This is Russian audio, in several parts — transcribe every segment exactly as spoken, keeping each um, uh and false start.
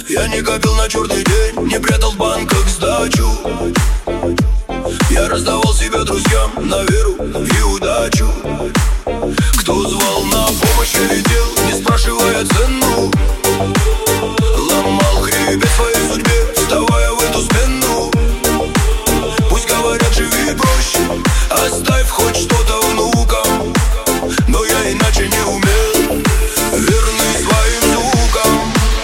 Я не копил на черный день, не прятал в банках сдачу. Я раздавал себя друзьям на веру и удачу. Кто звал на помощь, я летел, не спрашивая цену. Ломал хребет своей судьбе, вставая в эту смену. Пусть говорят, живи проще, оставь хоть что-то внукам. Но я иначе не умел, верный своим звукам.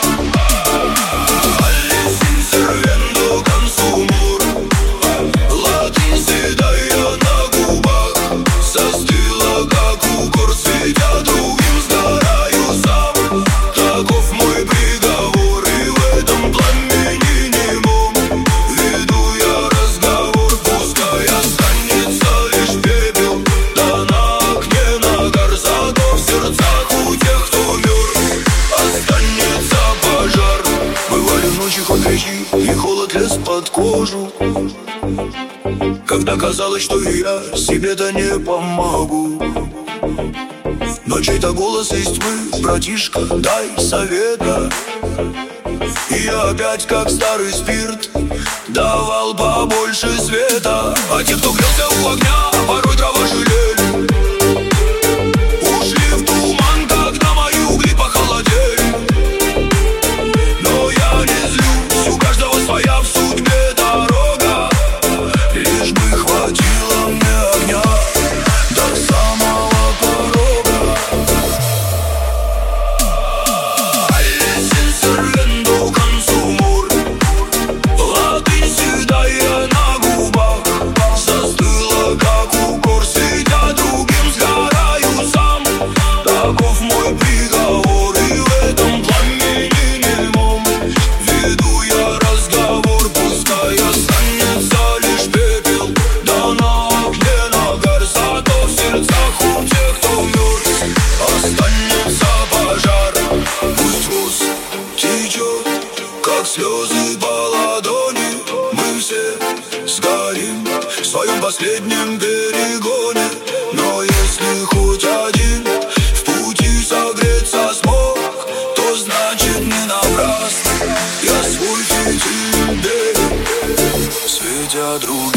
All'essin servendo consumur, латынь седая на губах, застыла, как укор, светя другим, сгораю сам. Таков мой приговор, и в этом пламени немом веду я разговор. Пускай останется лишь пепел, да на окне нагар, зато в сердцах у тех, кто мертв, останется пожар. Бывали ночи хоть горячи, и холод лез под кожу, когда казалось, что и я себе-то не помогу. Но чей-то голос из тьмы: братишка, дай совета. И я опять, как старый спирт, давал побольше света. А те, кто грелся у огня, порой дрова жалели, ушли в туман, когда мои угли похолодели. Но я не злюсь, у каждого своя в судьбе дорога, лишь бы хватило мне огня до самого порога. All'essin servendo consumur, латынь седая на губах, застыла, как укор, светя другим, сгораю сам. Таков мой приговор, и в этом пламени немом веду я разговор. Пускай останется лишь пепел, да на окне нагар, зато в сердцах у тех, кто мертв, останется пожар. Пусть воз течет, как слезы по ладони, мы все сгорим в своем последнем перегоне. Но если хоть один в пути согреться смог, то значит не напрасно я свой фитиль берег, светя другим.